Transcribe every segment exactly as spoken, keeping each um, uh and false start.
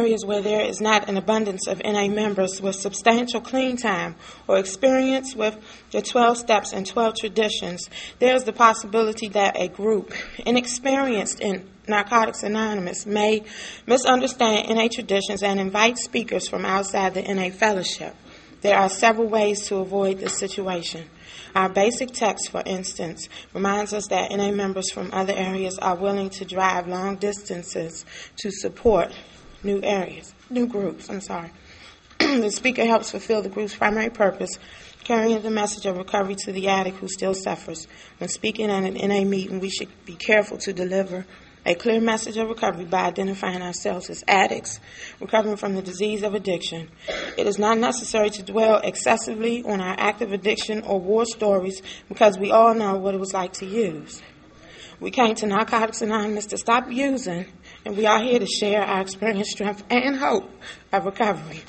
areas where there is not an abundance of N A members with substantial clean time or experience with the twelve steps and twelve traditions, there is the possibility that a group inexperienced in Narcotics Anonymous may misunderstand N A traditions and invite speakers from outside the N A fellowship. There are several ways to avoid this situation. Our basic text, for instance, reminds us that N A members from other areas are willing to drive long distances to support new areas, new groups, I'm sorry. The speaker helps fulfill the group's primary purpose, carrying the message of recovery to the addict who still suffers. When speaking at an N A meeting, we should be careful to deliver a clear message of recovery by identifying ourselves as addicts recovering from the disease of addiction. It is not necessary to dwell excessively on our active addiction or war stories because we all know what it was like to use. We came to Narcotics Anonymous to stop using, and we are here to share our experience, strength, and hope of recovery.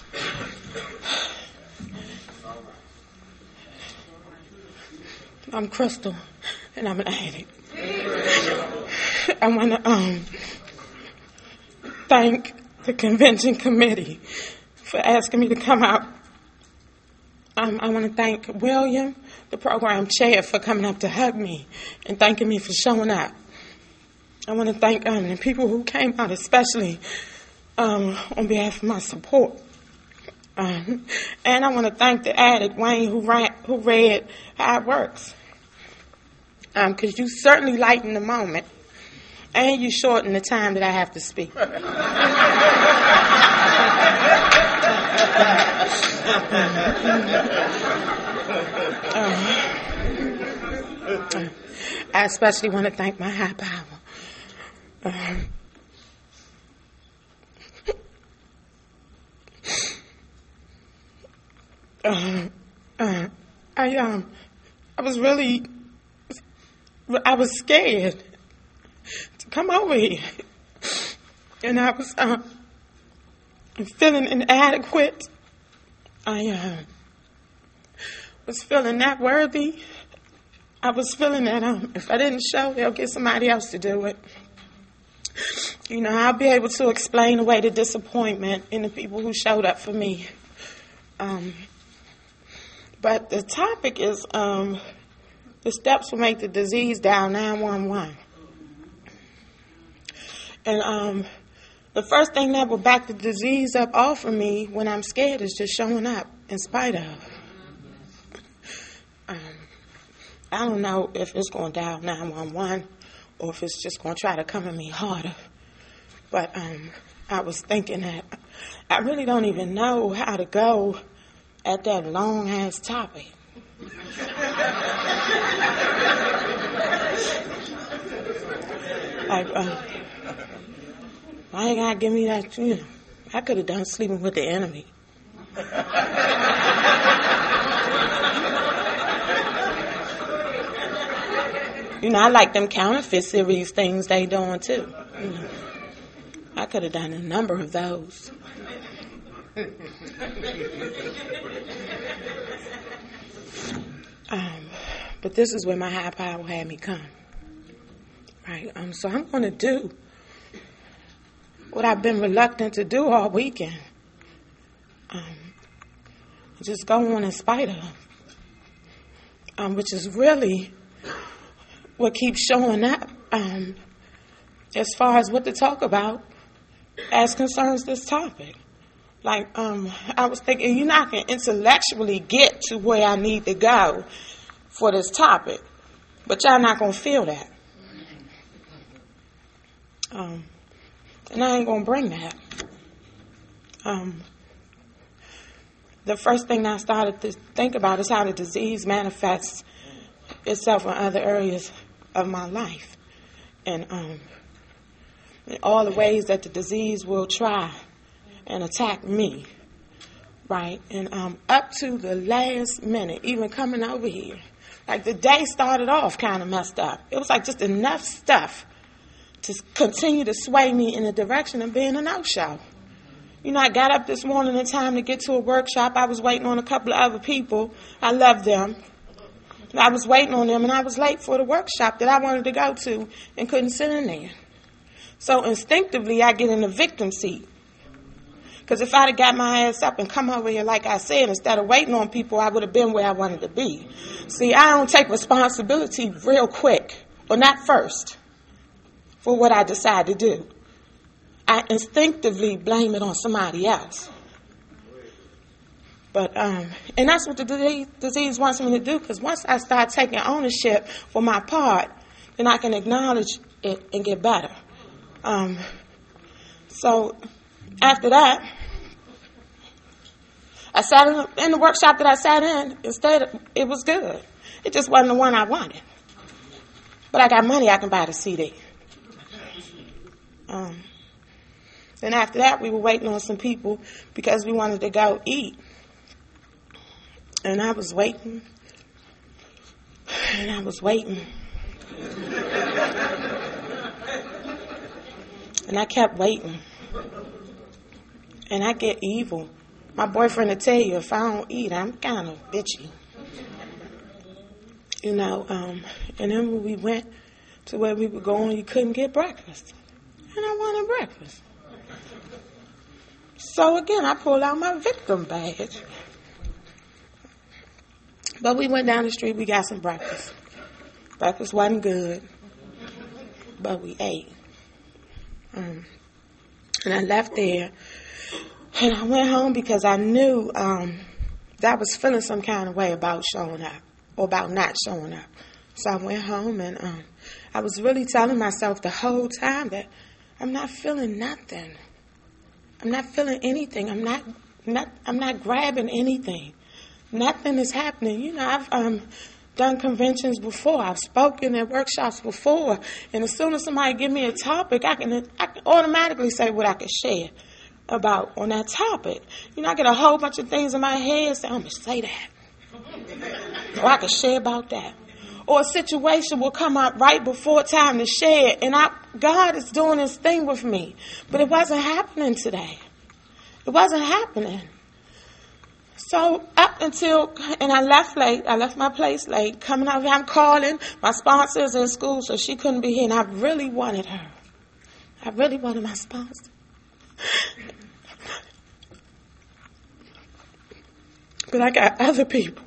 I'm Crystal, and I'm an addict. I want to um, thank the convention committee for asking me to come out. Um, I want to thank William, the program chair, for coming up to hug me and thanking me for showing up. I want to thank um, the people who came out, especially um, on behalf of my support. Um, and I want to thank the addict, Wayne, who, ran, who read how it works. Because um, you certainly lighten the moment, and you shorten the time that I have to speak. uh, I especially want to thank my high power. Um, uh, uh, I um, I was really. I was scared to come over here, and I was uh, feeling inadequate. I uh, was feeling not worthy. I was feeling that um, if I didn't show, they'll get somebody else to do it. You know, I'll be able to explain away the disappointment in the people who showed up for me. Um, but the topic is... Um, The steps will make the disease dial nine one one. And um, the first thing that will back the disease up off of me when I'm scared is just showing up in spite of. Um, I don't know if it's going to dial nine one one or if it's just going to try to come at me harder. But um, I was thinking that I really don't even know how to go at that long-ass topic. Like, uh, why you gotta give me that, you know, I could have done Sleeping with the Enemy. You know, I like them counterfeit series things they doing too. You know, I could have done a number of those. Um, but this is where my high power had me come. Right? Um, so I'm going to do what I've been reluctant to do all weekend. Um, just go on in spite of. Um, which is really what keeps showing up um, as far as what to talk about as concerns this topic. Like, um, I was thinking, you're not going to intellectually get to where I need to go for this topic, but y'all not going to feel that. Um, and I ain't going to bring that. Um, the first thing I started to think about is how the disease manifests itself in other areas of my life. And um, in all the ways that the disease will try and attack me, right? And um, up to the last minute, even coming over here, like the day started off kind of messed up. It was like just enough stuff to continue to sway me in the direction of being a no-show. You know, I got up this morning in time to get to a workshop. I was waiting on a couple of other people. I love them. I was waiting on them, and I was late for the workshop that I wanted to go to and couldn't sit in there. So instinctively, I get in the victim seat. Because if I'd have got my ass up and come over here, like I said, instead of waiting on people, I would have been where I wanted to be. See, I don't take responsibility real quick, or not first, for what I decide to do. I instinctively blame it on somebody else. But, um, and that's what the disease, disease wants me to do, because once I start taking ownership for my part, then I can acknowledge it and get better. Um, so after that, I sat in, in the workshop that I sat in. Instead, it was good. It just wasn't the one I wanted. But I got money, I can buy the C D. Um, then after that, we were waiting on some people because we wanted to go eat. And I was waiting. And I was waiting. And I kept waiting. And I get evil. My boyfriend will tell you, if I don't eat, I'm kind of bitchy. You know, um, and then when we went to where we were going, you couldn't get breakfast. And I wanted breakfast. So again, I pulled out my victim badge. But we went down the street, we got some breakfast. Breakfast wasn't good, but we ate. Um, and I left there, and I went home because I knew um, that I was feeling some kind of way about showing up, or about not showing up. So I went home, and um, I was really telling myself the whole time that I'm not feeling nothing. I'm not feeling anything. I'm not, not I'm not grabbing anything. Nothing is happening. You know, I've um, done conventions before. I've spoken at workshops before. And as soon as somebody give me a topic, I can I can automatically say what I can share about on that topic. You know, I get a whole bunch of things in my head, say, I'm going to say that. Or I can share about that. Or a situation will come up right before time to share, and I, God is doing His thing with me. But it wasn't happening today. It wasn't happening. So up until, and I left late, I left my place late, coming out here, I'm calling, my sponsor is in school, so she couldn't be here, and I really wanted her. I really wanted my sponsor. But I got other people.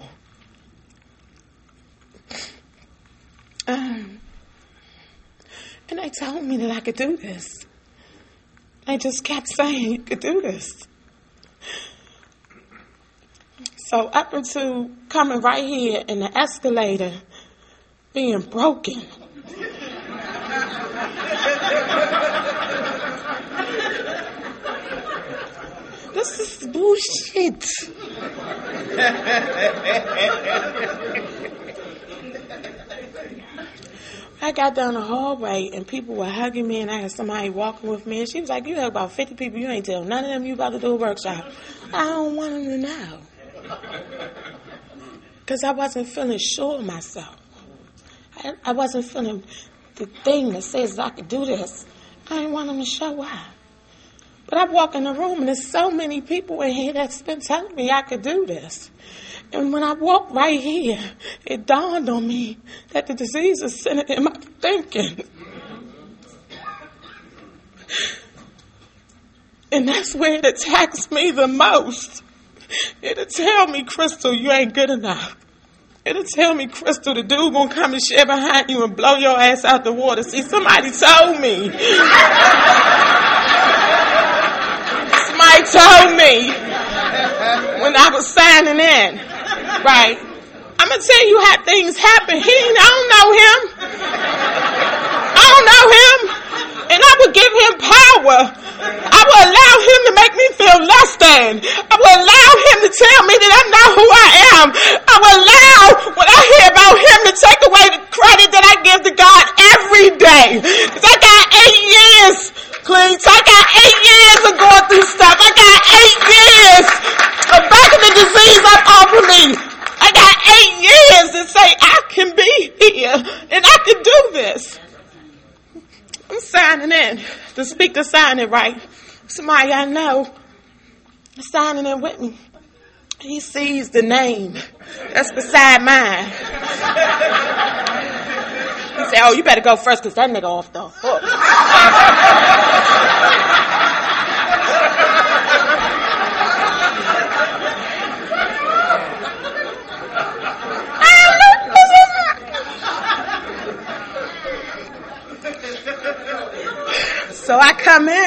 Um, and they told me that I could do this. They just kept saying you could do this. So up until coming right here in the escalator being broken. This is bullshit. I got down the hallway and people were hugging me, and I had somebody walking with me, and she was like, you have about fifty people, you ain't tell none of them you about to do a workshop. I don't want them to know. Because I wasn't feeling sure of myself. I, I wasn't feeling the thing that says I could do this. I didn't want them to show up. But I walk in the room, and there's so many people in here that's been telling me I could do this. And when I walked right here, it dawned on me that the disease is centered in my thinking. And that's where it attacks me the most. It'll tell me, Crystal, you ain't good enough. It'll tell me, Crystal, the dude gonna come and share behind you and blow your ass out the water. See, somebody told me. Somebody told me when I was signing in. Right. I'm going to tell you how things happen. He, I don't know him. I don't know him. And I would give him power. I would allow him to make me feel less than. I would allow him to tell me that I'm not who I am. I would allow, when I hear about him, to take away the credit that I give to God every day. Because I got eight years, Clean. So I got eight years of going through stuff. I got eight years of backing the disease up off of me. I got eight years to say I can be here and I can do this. I'm signing in. The speaker signed it right. Somebody I know is signing in with me. He sees the name that's beside mine. He said, oh, you better go first because that nigga off the hook.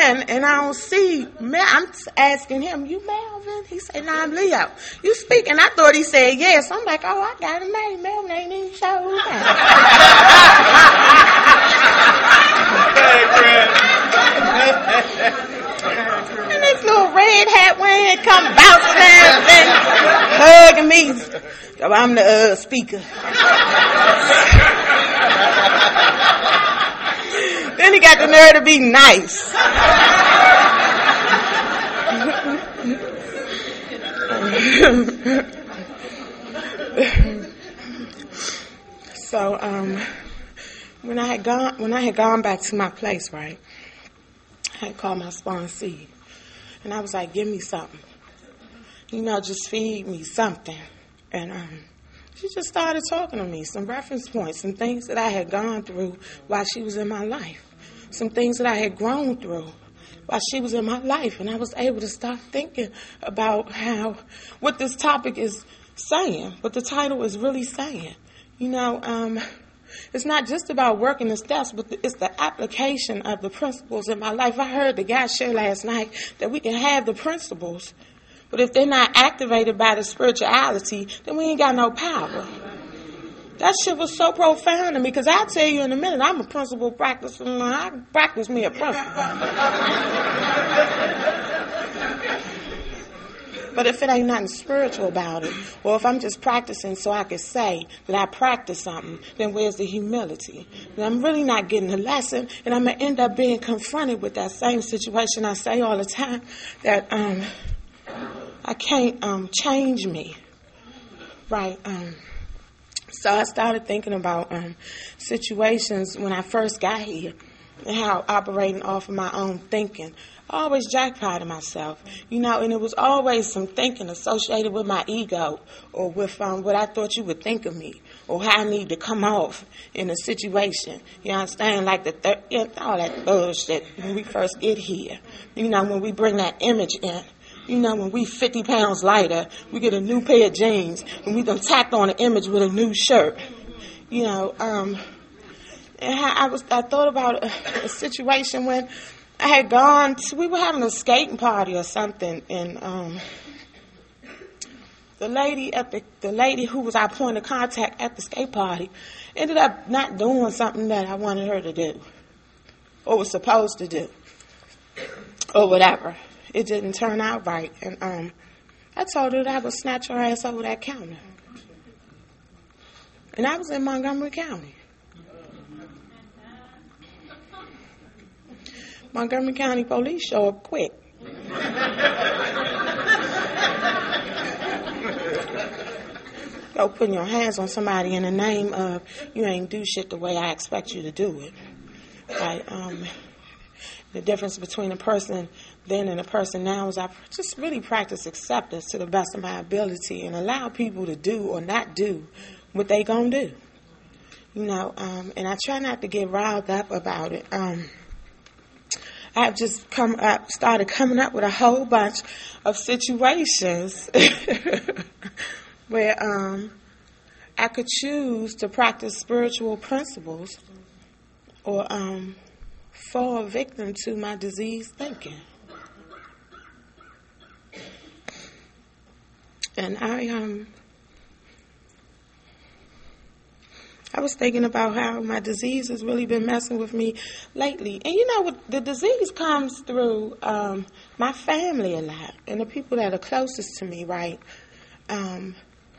in and I don't see Mel. I'm asking him, you Melvin? He said, no, I'm Leo. You speak? And I thought he said yes. I'm like, oh, I got him made. Melvin ain't even showed up. And this little red hat wearing come bouncing and hugging me. So I'm the uh, speaker. Then he got the nerve to be nice. So um, when I had gone, when I had gone back to my place, right, I had called my sponsee, and I was like, "Give me something, you know, just feed me something." And um, she just started talking to me, some reference points, some things that I had gone through while she was in my life, some things that I had grown through while she was in my life. And I was able to start thinking about how, what this topic is saying, what the title is really saying. You know, um, it's not just about working the steps, but it's the application of the principles in my life. I heard the guy share last night that we can have the principles, but if they're not activated by the spirituality, then we ain't got no power. That shit was so profound to me, because I'll tell you in a minute, I'm a principle practicer. I practice me a principle. But if it ain't nothing spiritual about it, or if I'm just practicing so I can say that I practice something, then where's the humility? And I'm really not getting the lesson, and I'm going to end up being confronted with that same situation. I say all the time that um, I can't um, change me, right? Um, so I started thinking about um, situations when I first got here and how operating off of my own thinking. I always jackpotted myself, you know, and it was always some thinking associated with my ego or with um, what I thought you would think of me or how I need to come off in a situation. You understand? Like the thir- yeah, all that bullshit when we first get here. You know, when we bring that image in. You know, when we fifty pounds lighter, we get a new pair of jeans, and we done tacked on an image with a new shirt. You know, um, and how I was, I thought about a, a situation when I had gone to, we were having a skating party or something, and um, the lady at the, the lady who was our point of contact at the skate party ended up not doing something that I wanted her to do, or was supposed to do, or whatever. It didn't turn out right, and um, I told her that I would snatch her ass over that counter. And I was in Montgomery County. Montgomery County police show up quick. Go putting your hands on somebody in the name of you ain't do shit the way I expect you to do it. Right? Um, the difference between a person then and a person now is I just really practice acceptance to the best of my ability and allow people to do or not do what they gonna do. You know, um, and I try not to get riled up about it. Um, I've just come up, started coming up with a whole bunch of situations where um, I could choose to practice spiritual principles or um, fall victim to my diseased thinking. And I um, I was thinking about how my disease has really been messing with me lately. And you know, what, the disease comes through um, my family a lot and the people that are closest to me, right? Um,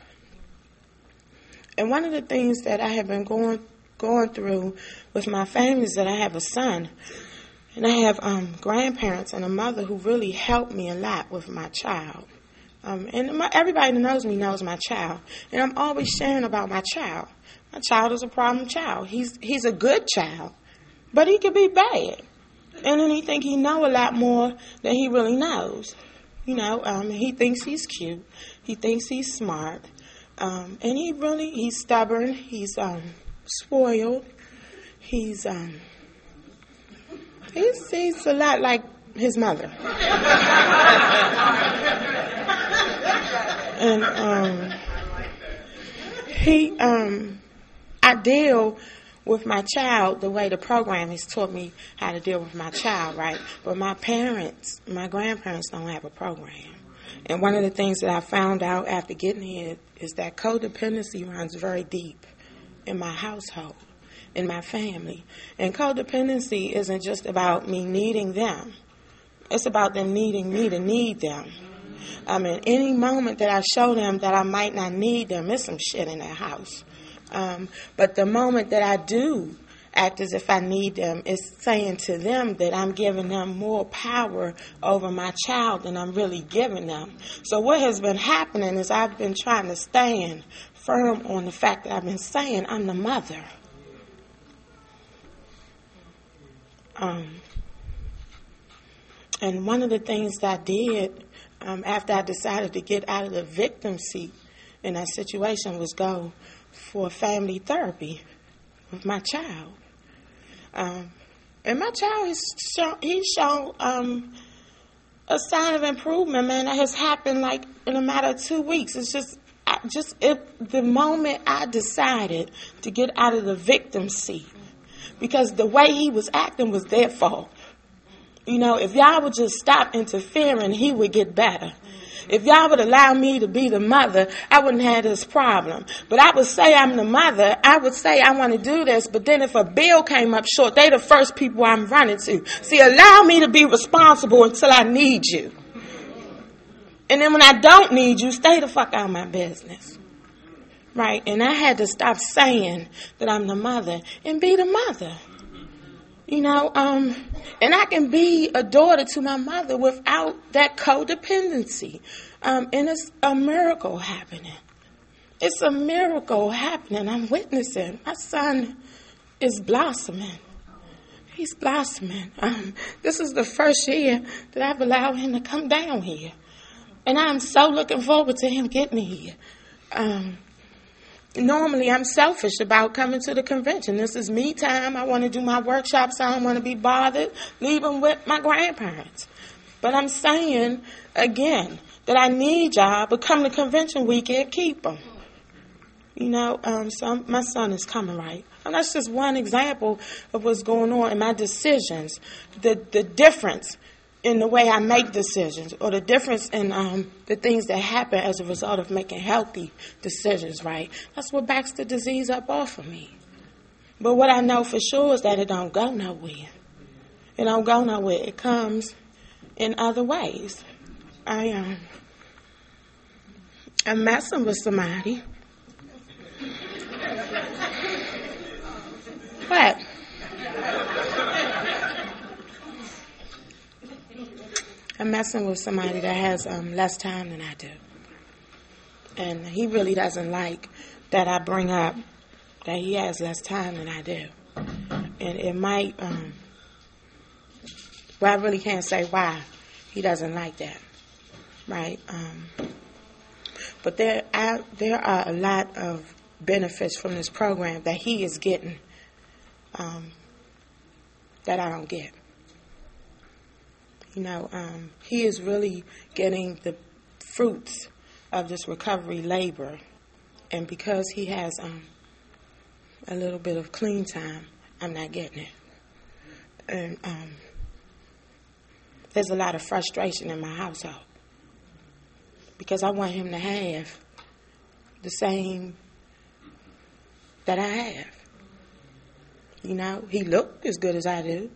and one of the things that I have been going going through with my family is that I have a son. And I have um, grandparents and a mother who really helped me a lot with my child. Um, and my, everybody that knows me knows my child. And I'm always sharing about my child. My child is a problem child. He's he's a good child, but he can be bad. And then he think he know a lot more than he really knows. You know, um, he thinks he's cute. He thinks he's smart. Um, and he really, he's stubborn. He's um, spoiled. He's, um, he's, he's a lot like his mother. And um, he, um, I deal with my child, the way the program has taught me how to deal with my child, right? But my parents, my grandparents don't have a program. And one of the things that I found out after getting here is that codependency runs very deep in my household, in my family. And codependency isn't just about me needing them. It's about them needing me to need them. I mean, any moment that I show them that I might not need them, there's some shit in their house. Um, but the moment that I do act as if I need them, it's saying to them that I'm giving them more power over my child than I'm really giving them. So what has been happening is I've been trying to stand firm on the fact that I've been saying I'm the mother. Um, and one of the things that I did um, after I decided to get out of the victim seat in that situation was go for family therapy with my child. Um, and my child has shown, he's shown um, a sign of improvement, man, that has happened like in a matter of two weeks. It's just, I just it, the moment I decided to get out of the victim seat, because the way he was acting was their fault. You know, if y'all would just stop interfering, he would get better. If y'all would allow me to be the mother, I wouldn't have this problem. But I would say I'm the mother. I would say I want to do this. But then if a bill came up short, they the first people I'm running to. See, allow me to be responsible until I need you. And then when I don't need you, stay the fuck out of my business. Right? And I had to stop saying that I'm the mother and be the mother. You know, um, and I can be a daughter to my mother without that codependency. Um, and it's a miracle happening. It's a miracle happening. I'm witnessing. My son is blossoming. He's blossoming. Um, this is the first year that I've allowed him to come down here. And I'm so looking forward to him getting here. Um, Normally, I'm selfish about coming to the convention. This is me time. I want to do my workshops. I don't want to be bothered leaving with my grandparents. But I'm saying, again, that I need y'all, but come to convention weekend, keep them. You know, um, so I'm, my son is coming, right? And that's just one example of what's going on in my decisions. The, the difference in the way I make decisions, or the difference in um, the things that happen as a result of making healthy decisions, right? That's what backs the disease up off of me. But what I know for sure is that it don't go nowhere. It don't go nowhere. It comes in other ways. I um, I'm messing with somebody. What? I'm messing with somebody that has um, less time than I do. And he really doesn't like that I bring up that he has less time than I do. And it might, um, well, I really can't say why he doesn't like that, right? Um, but there, I, there are a lot of benefits from this program that he is getting um, that I don't get. You know, um, he is really getting the fruits of this recovery labor. And because he has um, a little bit of clean time, I'm not getting it. And um, there's a lot of frustration in my household. Because I want him to have the same that I have. You know, he looked as good as I do.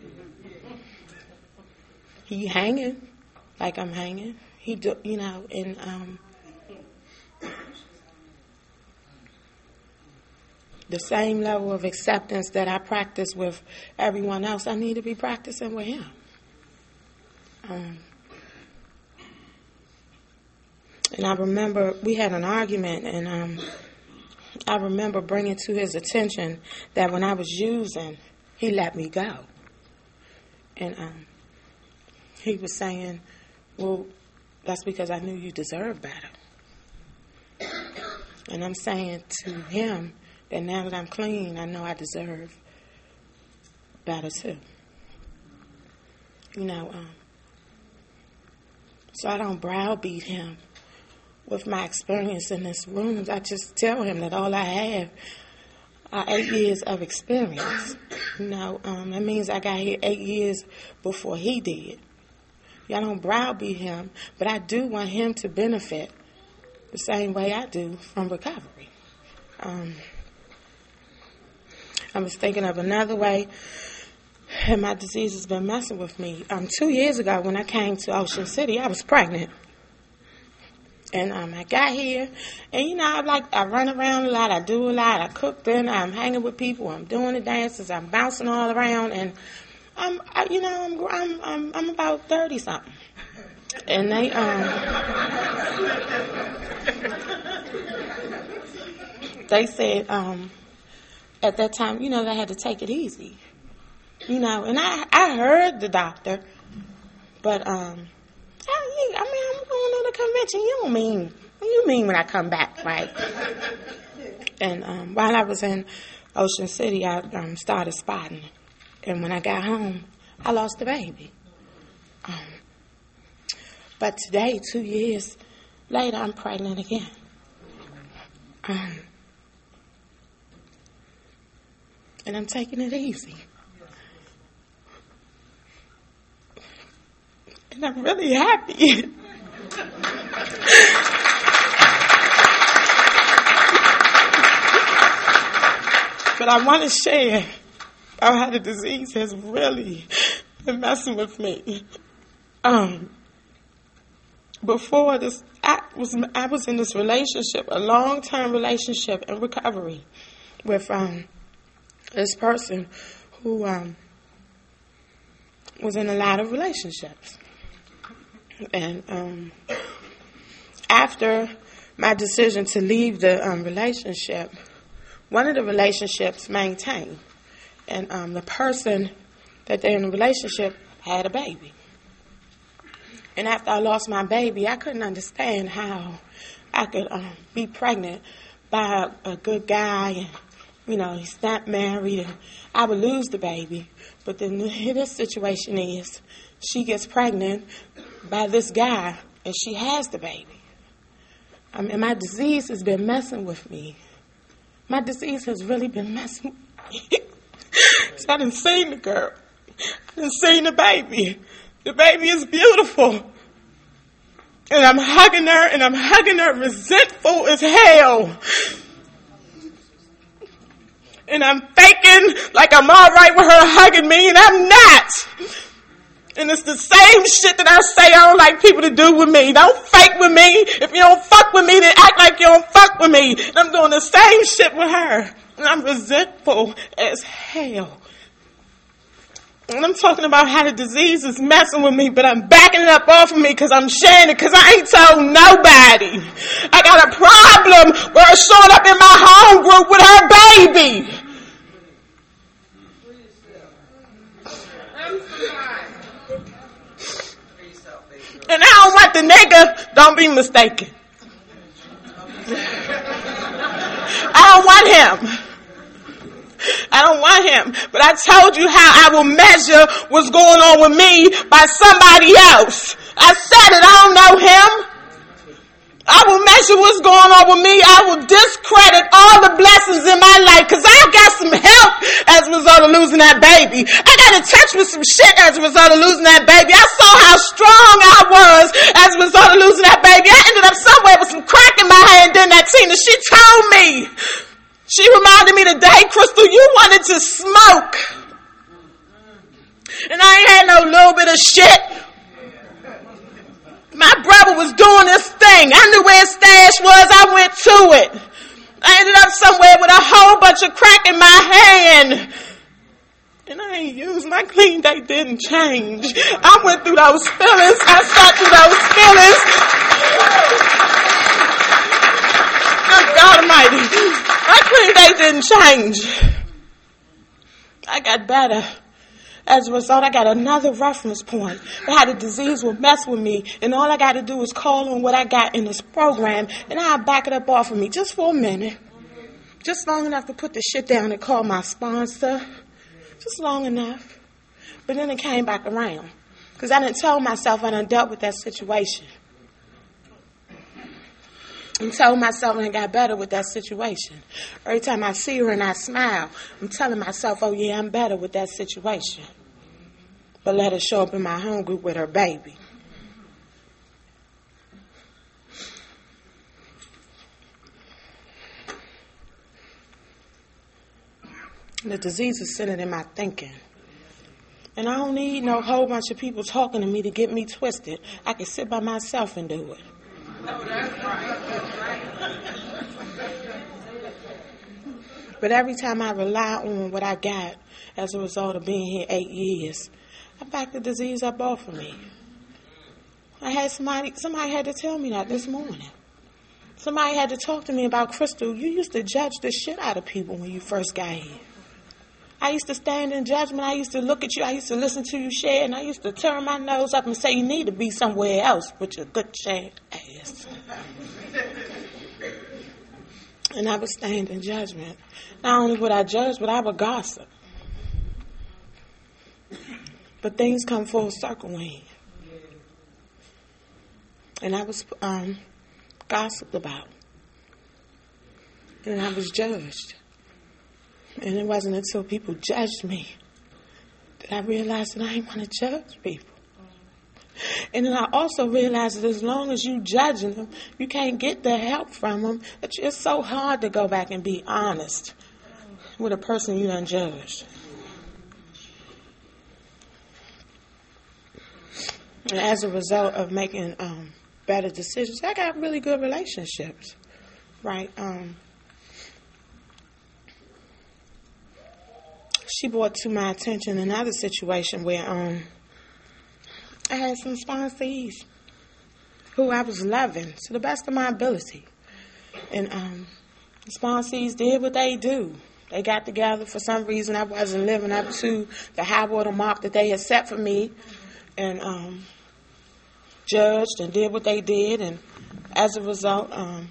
He hanging like I'm hanging. He do, you know, and um, the same level of acceptance that I practice with everyone else, I need to be practicing with him. Um, and I remember we had an argument, and um, I remember bringing to his attention that when I was using, he let me go. And um, he was saying, well, that's because I knew you deserved better. And I'm saying to him that now that I'm clean, I know I deserve better too. You know, um, so I don't browbeat him with my experience in this room. I just tell him that all I have uh, eight years of experience. You know, um, that means I got here eight years before he did. Y'all don't browbeat him, but I do want him to benefit the same way I do from recovery. Um, I was thinking of another way, and my disease has been messing with me. Um, two years ago, when I came to Ocean City, I was pregnant. And um, I got here, and you know, I like I run around a lot, I do a lot, I cook dinner, I'm hanging with people, I'm doing the dances, I'm bouncing all around, and I'm, I, you know, I'm I'm I'm, I'm about thirty something, and they um they said um at that time, you know, they had to take it easy, you know, and I I heard the doctor, but um. I mean, I'm going to the convention. You don't mean, you mean when I come back, right? And um, while I was in Ocean City, I um, started spotting. And when I got home, I lost the baby. Um, but today, two years later, I'm pregnant again. Um, and I'm taking it easy. And I'm really happy. But I want to share about how the disease has really been messing with me. Um, before this, I was I was in this relationship, a long-term relationship in recovery, with um, this person who um, was in a lot of relationships. And um, after my decision to leave the um, relationship, one of the relationships maintained. And um, the person that they're in the relationship had a baby. And after I lost my baby, I couldn't understand how I could um, be pregnant by a, a good guy. And, you know, he's not married. And I would lose the baby. But then this situation is, she gets pregnant by this guy, and she has the baby. I mean, my disease has been messing with me. My disease has really been messing with me. So I done seen the girl. I done seen the baby. The baby is beautiful. And I'm hugging her, and I'm hugging her resentful as hell. And I'm faking like I'm all right with her hugging me, and I'm not. And it's the same shit that I say I don't like people to do with me. Don't fake with me. If you don't fuck with me, then act like you don't fuck with me. And I'm doing the same shit with her. And I'm resentful as hell. And I'm talking about how the disease is messing with me, but I'm backing it up off of me because I'm sharing it because I ain't told nobody. I got a problem where it's showing up in my home group with her baby. And I don't want the nigga, don't be mistaken. I don't want him. I don't want him. But I told you how I will measure what's going on with me by somebody else. I said it, I don't know him. I will measure what's going on with me. I will discredit all the blessings in my life because I got some help as a result of losing that baby. I got in touch with some shit as a result of losing that baby. I saw how strong I was as a result of losing that baby. I ended up somewhere with some crack in my hand. Then that Tina, she told me, she reminded me today, Crystal, you wanted to smoke. And I ain't had no little bit of shit. My brother was doing this thing. I knew where his stash was. I went to it. I ended up somewhere with a whole bunch of crack in my hand. And I ain't used. My clean date didn't change. I went through those feelings. I sat through those feelings. Good God Almighty. My clean date didn't change. I got better. As a result, I got another reference point for how the disease will mess with me. And all I got to do is call on what I got in this program, and I'll back it up off of me just for a minute. Just long enough to put the shit down and call my sponsor. Just long enough. But then it came back around. Because I didn't tell myself I done dealt with that situation. and told myself and got better with that situation. Every time I see her and I smile, I'm telling myself, oh yeah, I'm better with that situation. But let her show up in my home group with her baby. The disease is centered in my thinking. And I don't need no whole bunch of people talking to me to get me twisted. I can sit by myself and do it. Oh, that's right. But every time I rely on what I got as a result of being here eight years, I back the disease up off of me. I had somebody, somebody had to tell me that this morning. Somebody had to talk to me about, Crystal, you used to judge the shit out of people when you first got here. I used to stand in judgment. I used to look at you. I used to listen to you share, and I used to turn my nose up and say, you need to be somewhere else with your good share ass. And I would stand in judgment. Not only would I judge, but I would gossip. But things come full circle when you. And I was um, gossiped about. And I was judged. And it wasn't until people judged me that I realized that I didn't want to judge people. And then I also realized that as long as you judging them, you can't get the help from them. It's so hard to go back and be honest with a person you done judged. And as a result of making um, better decisions, I got really good relationships, right? Um, She brought to my attention another situation where um, I had some sponsees who I was loving to the best of my ability. And um, the sponsees did what they do. They got together for some reason. I wasn't living up to the high water mark that they had set for me, and um, judged and did what they did. And as a result, um,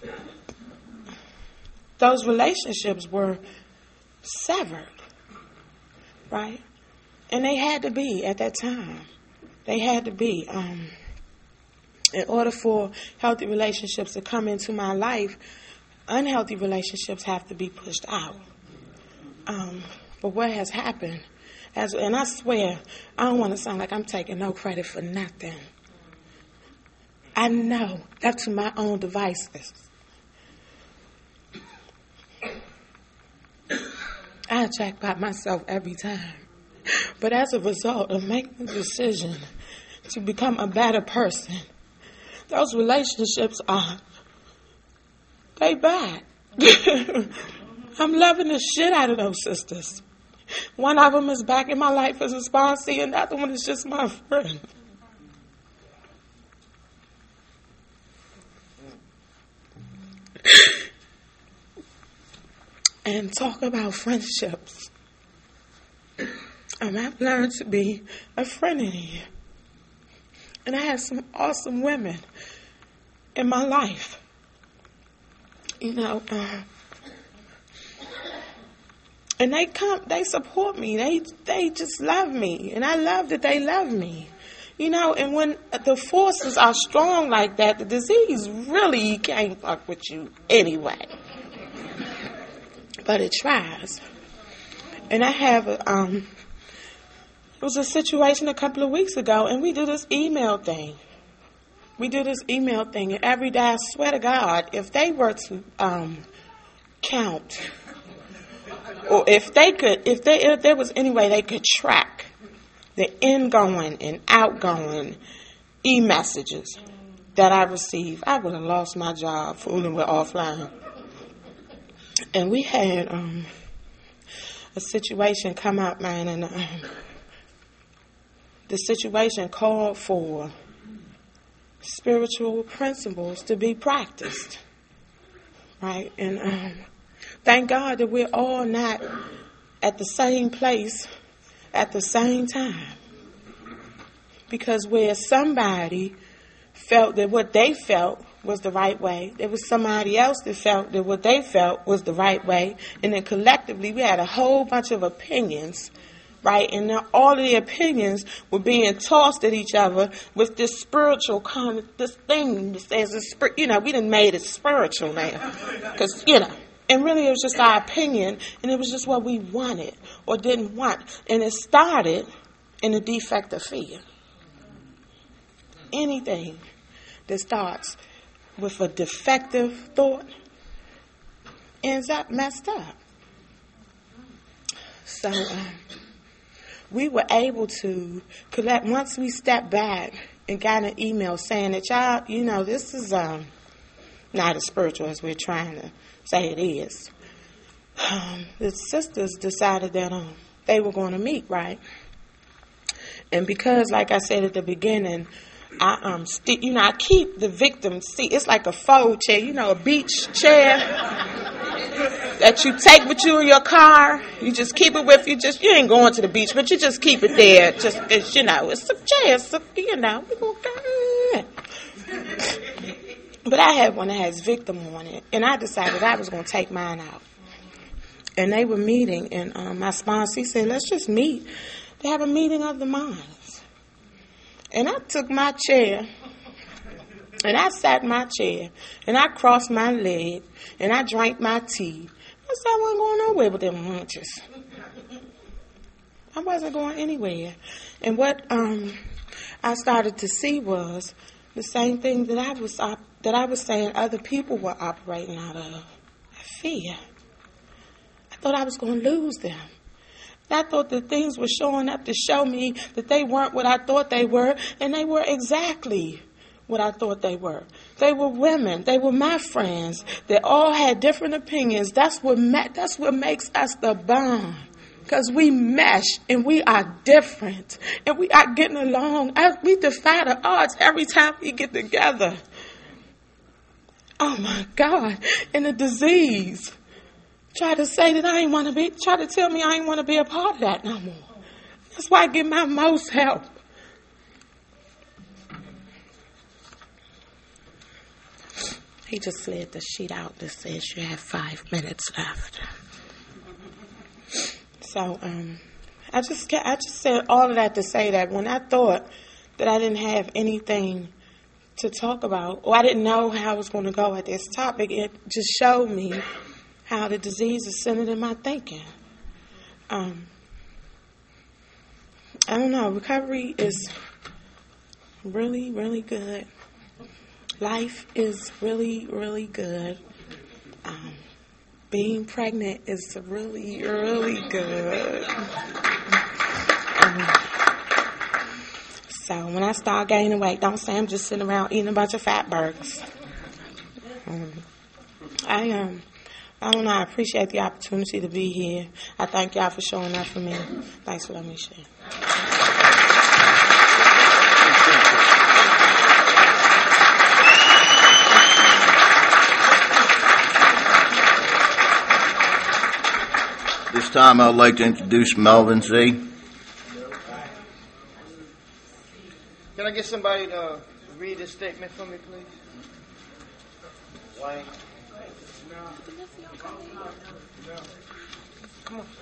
those relationships were severed. Right? And they had to be at that time. They had to be. Um, in order for healthy relationships to come into my life, unhealthy relationships have to be pushed out. Um, but what has happened, as and I swear, I don't want to sound like I'm taking no credit for nothing. I know up to my own devices. I jackpot myself every time. But as a result of making the decision to become a better person, those relationships are, they bad. I'm loving the shit out of those sisters. One of them is back in my life as a sponsee, and the other one is just my friend. And talk about friendships. Um, I've learned to be a friend in here. And I have some awesome women in my life. You know, uh, and they come, they support me. They they just love me. And I love that they love me. You know, and when the forces are strong like that, the disease really can't fuck with you anyway. But it tries. And I have a, um, it was a situation a couple of weeks ago, and we do this email thing. We do this email thing, and every day, I swear to God, if they were to um, count, or if they could, if they, if there was any way they could track the ingoing and outgoing e-messages that I received, I would have lost my job fooling with offline. And we had um, a situation come up, man, and um, the situation called for spiritual principles to be practiced, right? And um, thank God that we're all not at the same place at the same time. Because where somebody felt that what they felt was the right way, there was somebody else that felt that what they felt was the right way, and then collectively we had a whole bunch of opinions right? And now all of the opinions were being tossed at each other with this spiritual kind of, this thing that says, it's, spir- you know, we done made it spiritual now. Because, you know, and really it was just our opinion, and it was just what we wanted or didn't want. And it started in a defect of fear. Anything that starts with a defective thought ends up messed up. So um, we were able to collect, once we stepped back and got an email saying that, y'all, you know, this is um, not as spiritual as we're trying to say it is. Um, the sisters decided that um, they were going to meet, right? And because, like I said at the beginning, I um, st- you know, I keep the victim seat. It's like a fold chair, you know, a beach chair that you take with you in your car. You just keep it with you. Just you ain't going to the beach, but you just keep it there. Just it's, you know, it's a chair. It's a, you know, we gonna go. But I had one that has victim on it, and I decided I was going to take mine out. And they were meeting, and um, my sponsor he said, "Let's just meet to have a meeting of the minds." And I took my chair, and I sat in my chair, and I crossed my leg, and I drank my tea. I said I wasn't going nowhere with them lunches. I wasn't going anywhere. And what um, I started to see was the same thing that I was op- that I was saying other people were operating out of. Fear. I thought I was going to lose them. I thought that things were showing up to show me that they weren't what I thought they were, and they were exactly what I thought they were. They were women. They were my friends. They all had different opinions. That's what ma- that's what makes us the bond, because we mesh and we are different, and we are getting along. I, we defy the odds every time we get together. Oh my God! And the disease. Try to say that I ain't want to be, try to tell me I ain't want to be a part of that no more. That's why I get my most help. He just slid the sheet out that says you have five minutes left. So, um, I just, I just said all of that to say that when I thought that I didn't have anything to talk about, or I didn't know how I was going to go at this topic, it just showed me how the disease is centered in my thinking. Um, I don't know. Recovery is really, really good. Life is really, really good. Um, being pregnant is really, really good. Um, so when I start gaining weight, don't say I'm just sitting around eating a bunch of fat burgers. Um, I am. Um, I don't know. I appreciate the opportunity to be here. I thank y'all for showing up for me. Thanks for letting me share. This time I'd like to introduce Melvin Z. Can I get somebody to read this statement for me, please? Wayne. Come on.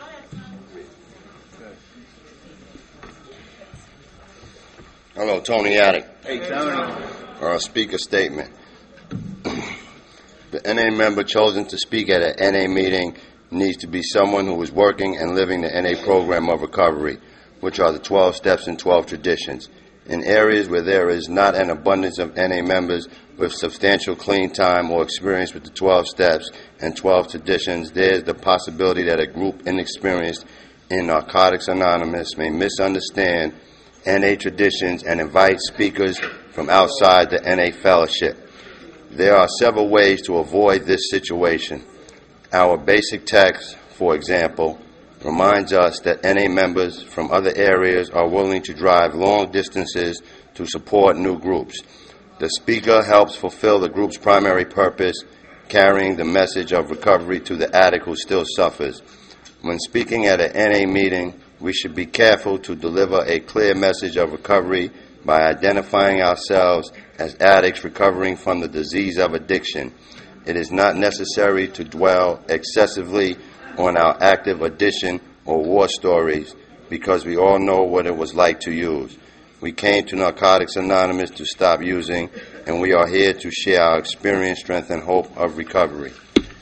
Hello, Tony Attic. Hey, Tony. Our speaker statement. The N A member chosen to speak at an N A meeting needs to be someone who is working and living the N A program of recovery, which are the twelve steps and twelve traditions. In areas where there is not an abundance of N A members with substantial clean time or experience with the twelve steps and twelve traditions, there is the possibility that a group inexperienced in Narcotics Anonymous may misunderstand N A traditions and invite speakers from outside the N A fellowship. There are several ways to avoid this situation. Our basic text, for example, reminds us that N A members from other areas are willing to drive long distances to support new groups. The speaker helps fulfill the group's primary purpose, carrying the message of recovery to the addict who still suffers. When speaking at an N A meeting, we should be careful to deliver a clear message of recovery by identifying ourselves as addicts recovering from the disease of addiction. It is not necessary to dwell excessively on our active addiction or war stories, because we all know what it was like to use. We came to Narcotics Anonymous to stop using, and we are here to share our experience, strength, and hope of recovery.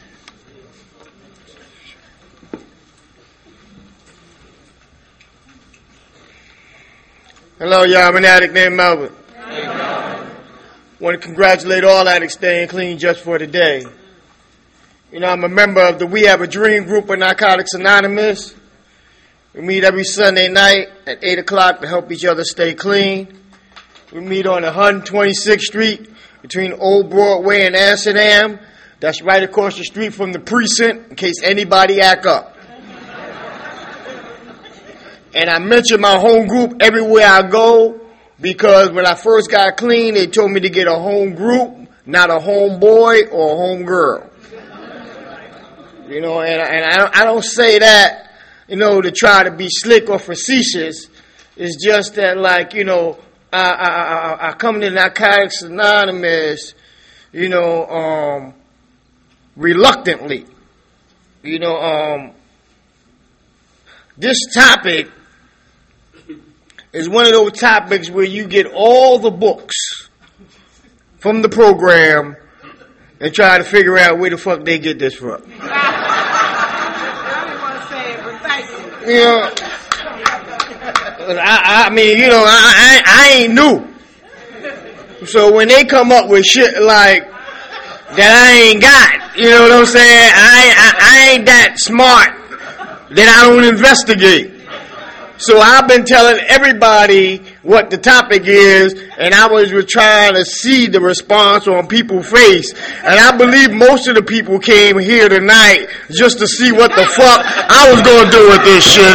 Hello, y'all. I'm an addict named Melvin. Want to congratulate all addicts staying clean just for today. You know, I'm a member of the We Have a Dream group of Narcotics Anonymous. We meet every Sunday night at eight o'clock to help each other stay clean. We meet on one hundred twenty-sixth Street between Old Broadway and Amsterdam. That's right across the street from the precinct in case anybody act up. And I mention my home group everywhere I go because when I first got clean, they told me to get a home group, not a home boy or a home girl. You know, and, and I, don't, I don't say that, you know, to try to be slick or facetious. It's just that, like, you know, I, I, I, I come to Narcotics Anonymous, you know, um, reluctantly. You know, um, this topic is one of those topics where you get all the books from the program and try to figure out where the fuck they get this from. You know, I, I mean, you know, I, I, I ain't new. So when they come up with shit like that I ain't got, you know what I'm saying? I, I, I ain't that smart that I don't investigate. So I've been telling everybody what the topic is, and I was trying to see the response on people's face. And I believe most of the people came here tonight just to see what the fuck I was going to do with this shit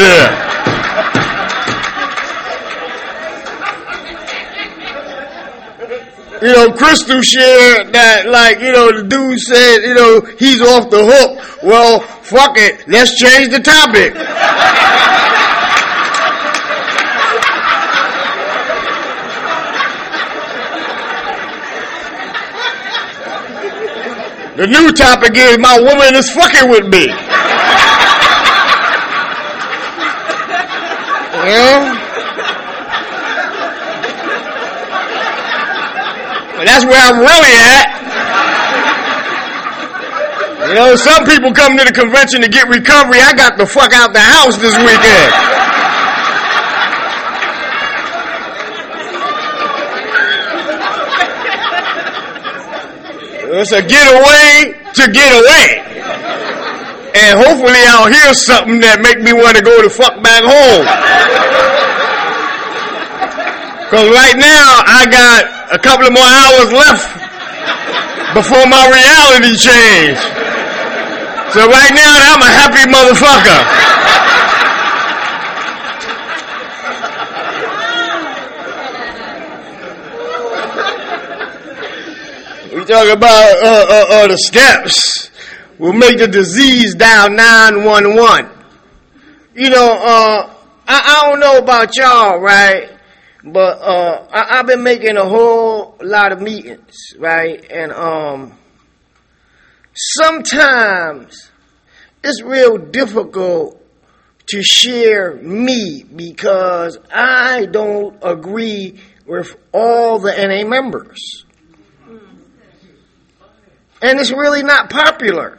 here. You know, Crystal shared that, like, you know, the dude said, you know, he's off the hook. Well, fuck it, let's change the topic. The new topic is my woman is fucking with me. Yeah. But that's where I'm really at. You know, some people come to the convention to get recovery. I got the fuck out the house this weekend. It's a getaway to get away. And hopefully I'll hear something that make me want to go the fuck back home. Because right now I got a couple of more hours left before my reality change. So right now I'm a happy motherfucker. We talk about uh, uh, uh, the steps will make the disease dial nine one one. You know, uh, I, I don't know about y'all, right? But uh, I, I've been making a whole lot of meetings, right? And um, sometimes it's real difficult to share me because I don't agree with all the N A members. And it's really not popular.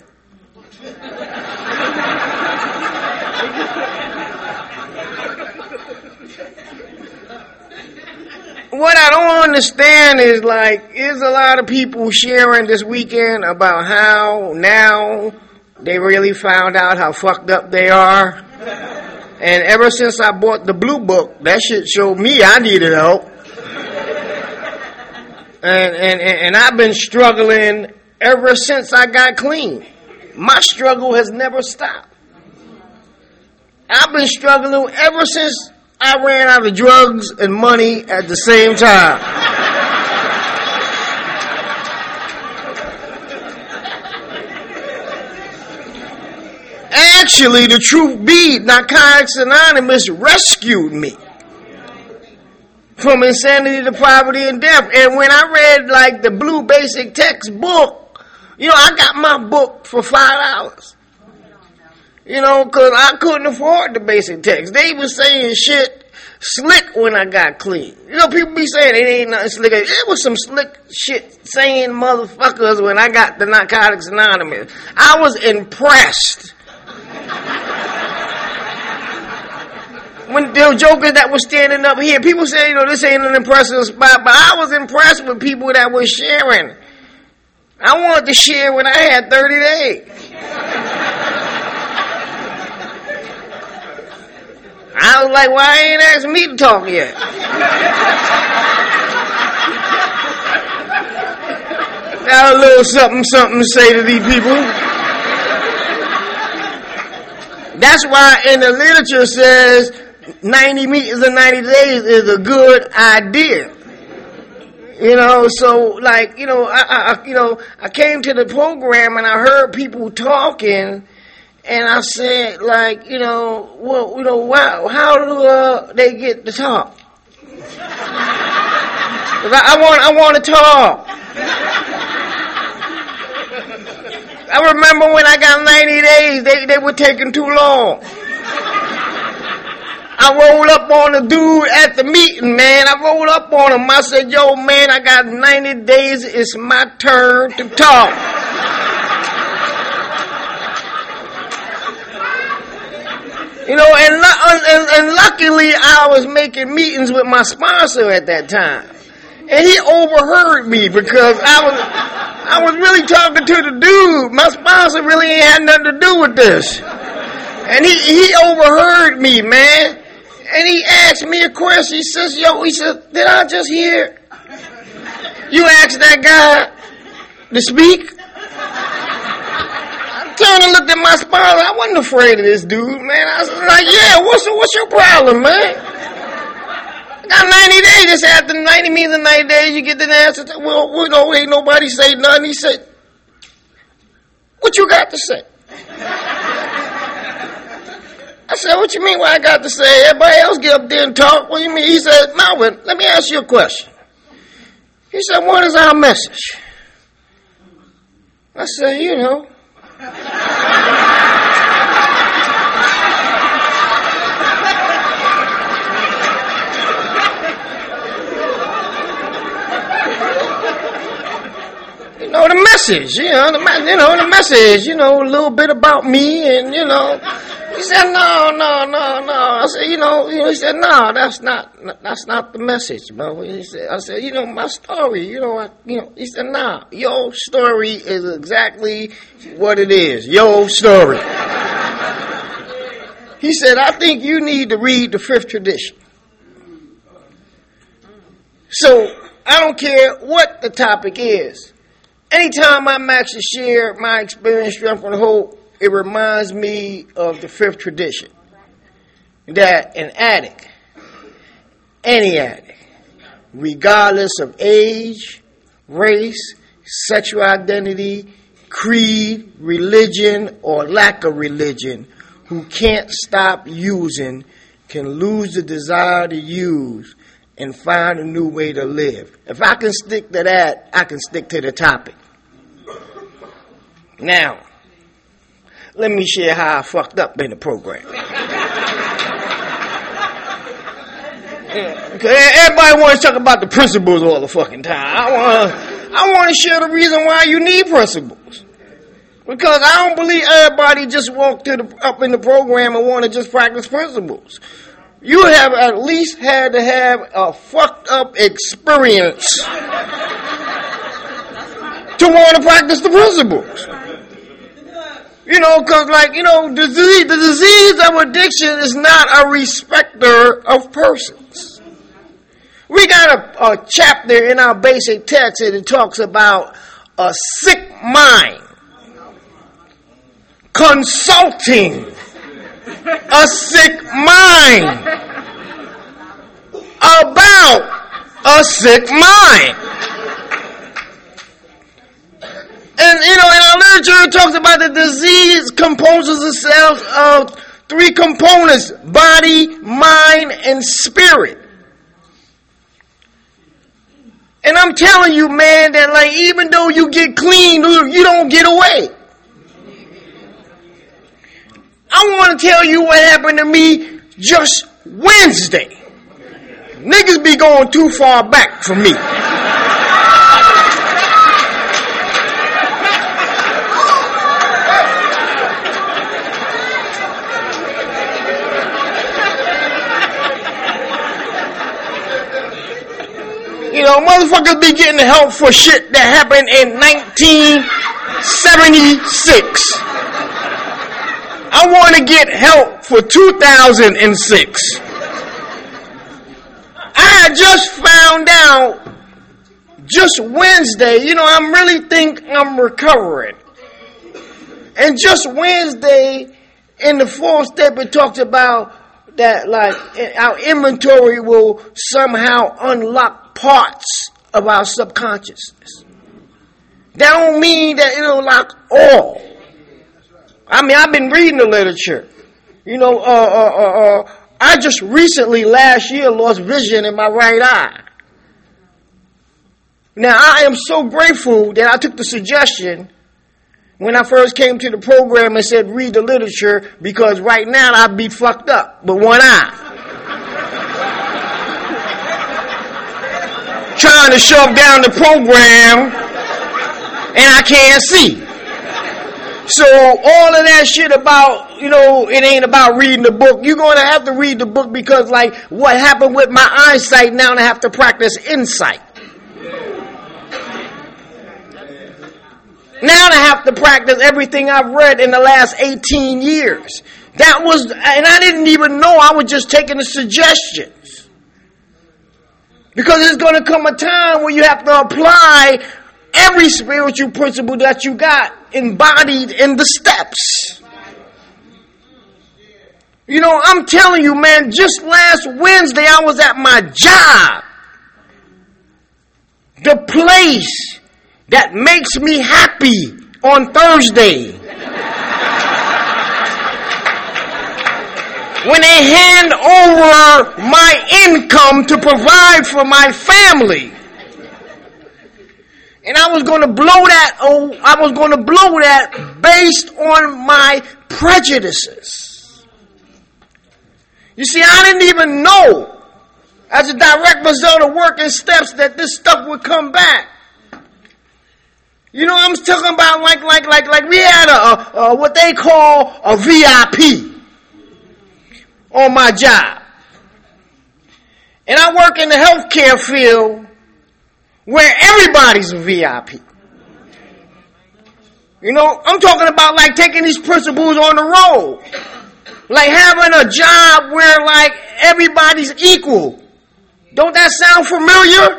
What I don't understand is, like, there's a lot of people sharing this weekend about how now they really found out how fucked up they are. And ever since I bought the blue book, that shit showed me I needed help. And, and, and I've been struggling ever since I got clean. My struggle has never stopped. I've been struggling ever since I ran out of drugs and money at the same time. Actually, the truth be, Narcotics Anonymous rescued me from insanity to poverty and death. And when I read, like, the blue basic text book, you know, I got my book for five dollars. You know, because I couldn't afford the basic text. They was saying shit slick when I got clean. You know, people be saying it ain't nothing slick. It was some slick shit saying motherfuckers when I got the Narcotics Anonymous. I was impressed. When there were jokers that was standing up here, people say, you know, this ain't an impressive spot, but I was impressed with people that were sharing. I wanted to share when I had thirty days. I was like, why ain't asking me to talk yet? Got a little something, something to say to these people. That's why in the literature says ninety meetings in ninety days is a good idea. You know, so like, you know, I, I, you know, I came to the program and I heard people talking, and I said, like, you know, well, you know, wow, how do uh, they get to talk? 'Cause I, I want, I want to talk. I remember when I got ninety days, they, they were taking too long. I rolled up on the dude at the meeting, man. I rolled up on him. I said, yo, man, I got ninety days. It's my turn to talk. You know, and, and, and luckily I was making meetings with my sponsor at that time. And he overheard me because I was I was really talking to the dude. My sponsor really ain't had nothing to do with this. And he, he overheard me, man. And he asked me a question. He says, yo, he said, did I just hear you asked that guy to speak? I turned and looked at my sponsor. I wasn't afraid of this dude, man. I was like, yeah, what's, what's your problem, man? I got ninety days. This after ninety means in ninety days, you get the answer. To, well, well, no, ain't nobody say nothing. He said, what you got to say? I said, what you mean what I got to say? Everybody else get up there and talk. What do you mean? He said, Melvin, let me ask you a question. He said, what is our message? I said, you know. You know, the message, you know, the, you know, the message, you know, a little bit about me and, you know. He said, no, no, no, no. I said, you know, you know, he said, no, that's not, that's not the message, bro. He said, I said, you know, my story, you know, I, you know, he said, nah, your story is exactly what it is, your story. He said, I think you need to read the fifth tradition. So, I don't care what the topic is. Anytime I'm actually share my experience, strength, and hope, it reminds me of the fifth tradition. That an addict, any addict, regardless of age, race, sexual identity, creed, religion, or lack of religion, who can't stop using, can lose the desire to use and find a new way to live. If I can stick to that, I can stick to the topic. Now, let me share how I fucked up in the program. Yeah, everybody wants to talk about the principles all the fucking time. I want to I want to share the reason why you need principles. Because I don't believe everybody just walk to the, up in the program and want to just practice principles. You have at least had to have a fucked up experience to want to practice the principles. You know, because, like, you know, the disease, the disease of addiction is not a respecter of persons. We got a, a chapter in our basic text that it talks about a sick mind consulting a sick mind about a sick mind. And, you know, in our literature, it talks about the disease composes itself of three components: body, mind, and spirit. And I'm telling you, man, that, like, even though you get clean, you don't get away. I want to tell you what happened to me just Wednesday. Niggas be going too far back for me. You know, motherfuckers be getting help for shit that happened in nineteen seventy-six. I want to get help for two thousand six. I just found out just Wednesday, you know, I really think I'm recovering. And just Wednesday, in the fourth step, it talks about that, like, our inventory will somehow unlock parts of our subconsciousness. That don't mean that it'll unlock all. I mean, I've been reading the literature. You know, uh, uh, uh, uh, I just recently, last year, lost vision in my right eye. Now, I am so grateful that I took the suggestion when I first came to the program and said, read the literature, because right now I'd be fucked up with one eye. Trying to shove down the program, and I can't see. So all of that shit about, you know, it ain't about reading the book. You're going to have to read the book because, like, what happened with my eyesight, now I have to practice insight. Now I have to practice everything I've read in the last eighteen years. That was, and I didn't even know, I was just taking the suggestions. Because there's going to come a time where you have to apply every spiritual principle that you got embodied in the steps. You know, I'm telling you, man, just last Wednesday I was at my job. The place that makes me happy on Thursday. When they hand over my income to provide for my family. And I was going to blow that, oh, I was going to blow that based on my prejudices. You see, I didn't even know, as a direct result of working steps, that this stuff would come back. You know, I'm talking about like, like, like, like we had a, a, a what they call a V I P on my job. And I work in the healthcare field where everybody's a V I P. You know, I'm talking about like taking these principles on the road. Like having a job where like everybody's equal. Don't that sound familiar?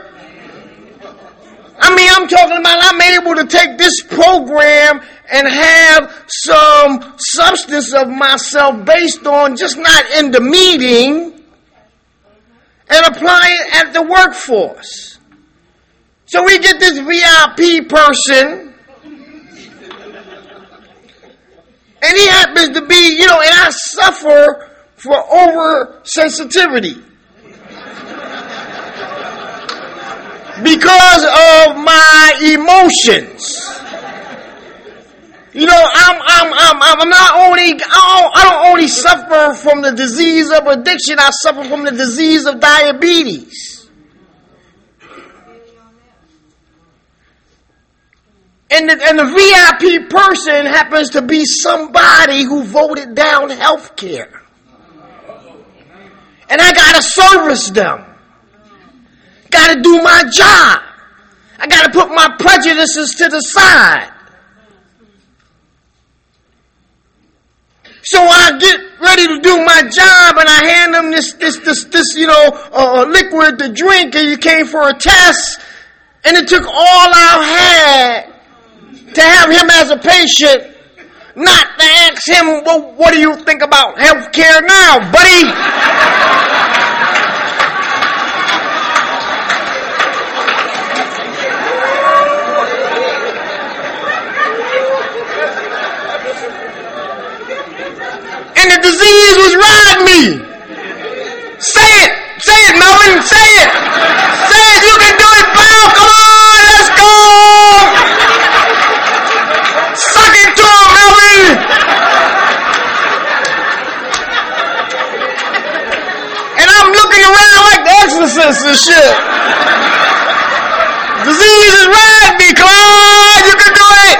I mean, I'm talking about I'm able to take this program and have some substance of myself based on just not in the meeting and apply it at the workforce. So we get this V I P person and he happens to be, you know, and I suffer for oversensitivity. Because of my emotions. You know, I'm, I'm, I'm, I'm not only, I don't, I don't only suffer from the disease of addiction, I suffer from the disease of diabetes. And the, and the V I P person happens to be somebody who voted down health care. And I gotta service them. Gotta do my job. I gotta put my prejudices to the side. So I get ready to do my job and I hand them this, this, this, this, you know, uh, liquid to drink, and you came for a test, and it took all I had to have him as a patient, not to ask him, well, what do you think about health care now, buddy? And the disease was riding me. Say it. Say it, Melvin. Say it. Say it. You can do it, pal. Come on. Let's go. Suck it to him, Melvin. nonsense and shit. Disease is right, be Claude. You can do it.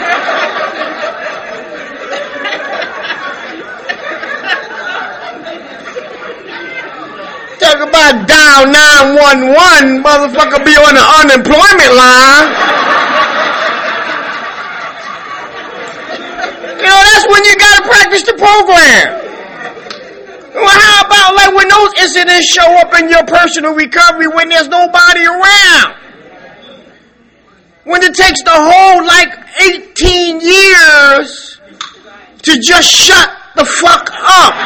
Talk about dial nine one one, motherfucker be on the unemployment line. You know, that's when you gotta practice the program. Well, how about like when those incidents show up in your personal recovery when there's nobody around? When it takes the whole like eighteen years to just shut the fuck up.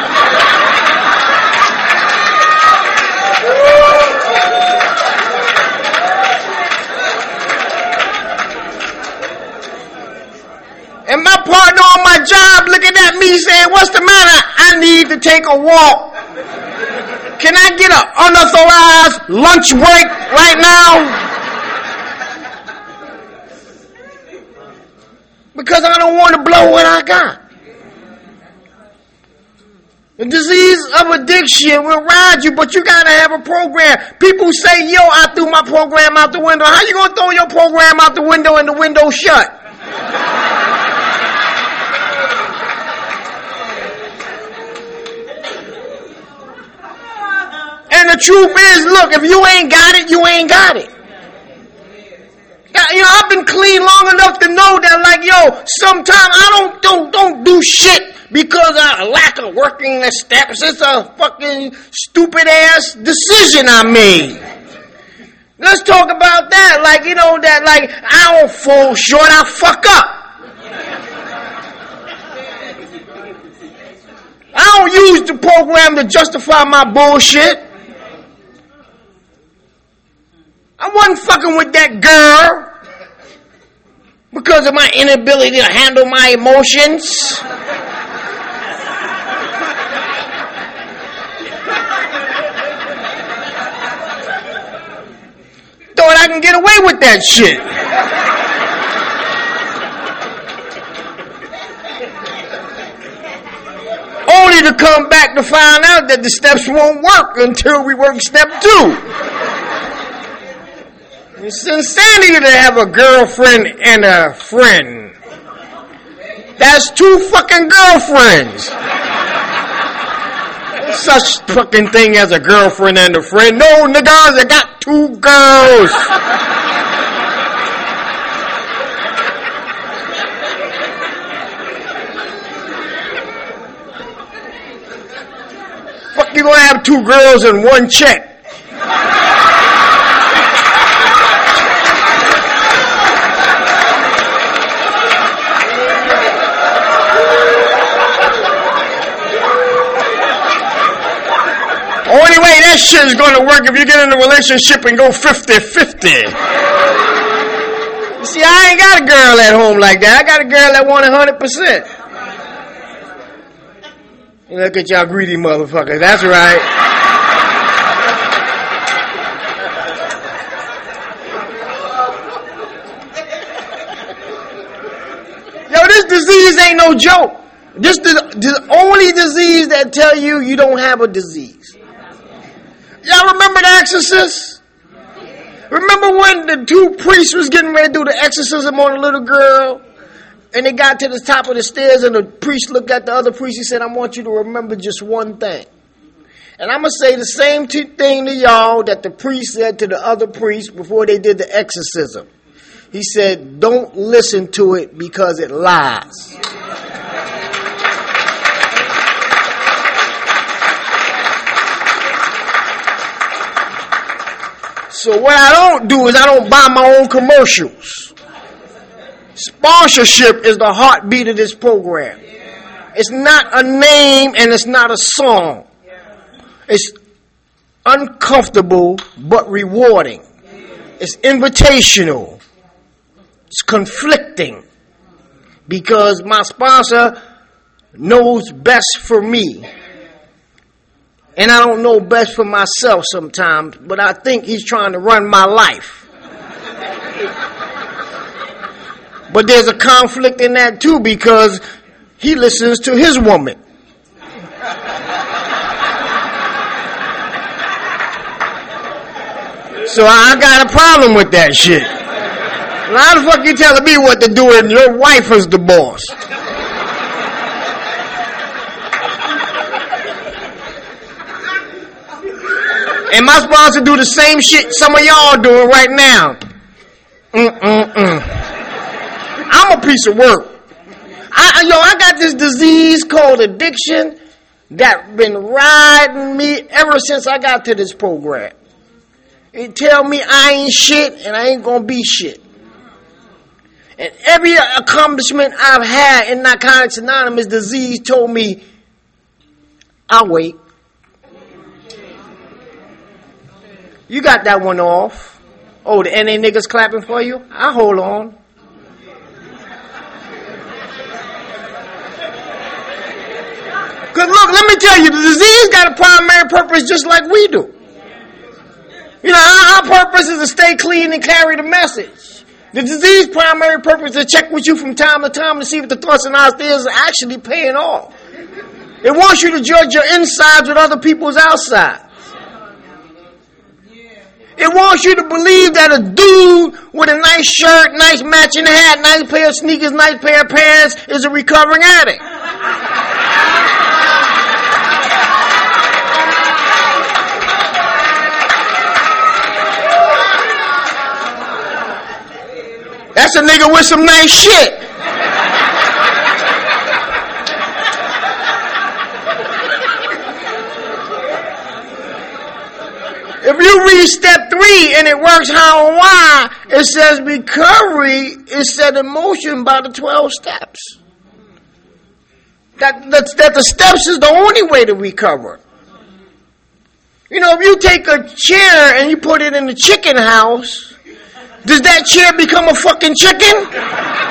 And my partner on my job looking at me saying, what's the matter? I need to take a walk. Can I get an unauthorized lunch break right now? Because I don't want to blow what I got. The disease of addiction will ride you, but you gotta have a program. People say, yo, I threw my program out the window. How you gonna throw your program out the window and the window shut? And the truth is, look, if you ain't got it, you ain't got it. You know, I've been clean long enough to know that, like, yo, sometimes I don't don't don't do shit because of a lack of working the steps. It's a fucking stupid ass decision I made. Let's talk about that. Like, you know, that like I don't fall short, I fuck up. I don't use the program to justify my bullshit. I wasn't fucking with that girl because of my inability to handle my emotions. Thought I can get away with that shit. Only to come back to find out that the steps won't work until we work step two. It's insanity to have a girlfriend and a friend. That's two fucking girlfriends. Such fucking thing as a girlfriend and a friend. No, niggas, I got two girls. Fuck, you gonna have two girls and one check. Only way that shit is going to work if you get in a relationship and go fifty-fifty. You see, I ain't got a girl at home like that. I got a girl that wants one hundred percent. Look at y'all greedy motherfuckers. That's right. Yo, this disease ain't no joke. This is the only disease that tell you you don't have a disease. Y'all remember The Exorcist? Remember when the two priests was getting ready to do the exorcism on a little girl? And they got to the top of the stairs and the priest looked at the other priest. He said, I want you to remember just one thing. And I'm going to say the same t- thing to y'all that the priest said to the other priest before they did the exorcism. He said, don't listen to it because it lies. So what I don't do is I don't buy my own commercials. Sponsorship is the heartbeat of this program. It's not a name and it's not a song. It's uncomfortable but rewarding. It's invitational. It's conflicting. Because my sponsor knows best for me. And I don't know best for myself sometimes, but I think he's trying to run my life. But there's a conflict in that too because he listens to his woman. So I got a problem with that shit. How the fuck you telling me what to do and your wife is the boss? Am I supposed to do the same shit some of y'all doing right now? Mm-mm-mm. I'm a piece of work. I, yo, I got this disease called addiction that been riding me ever since I got to this program. It tell me I ain't shit and I ain't gonna be shit. And every accomplishment I've had in Narcotics Anonymous, disease told me, I'll wait. You got that one off. Oh, the N A niggas clapping for you? I'll hold on. Because look, let me tell you, the disease got a primary purpose just like we do. You know, our, our purpose is to stay clean and carry the message. The disease primary purpose is to check with you from time to time to see if the thoughts and ideas are actually paying off. It wants you to judge your insides with other people's outsides. It wants you to believe that a dude with a nice shirt, nice matching hat, nice pair of sneakers, nice pair of pants is a recovering addict. That's a nigga with some nice shit. If you read step three and it works how and why, it says recovery is set in motion by the twelve steps. That, that, that the steps is the only way to recover. You know, if you take a chair and you put it in the chicken house, does that chair become a fucking chicken?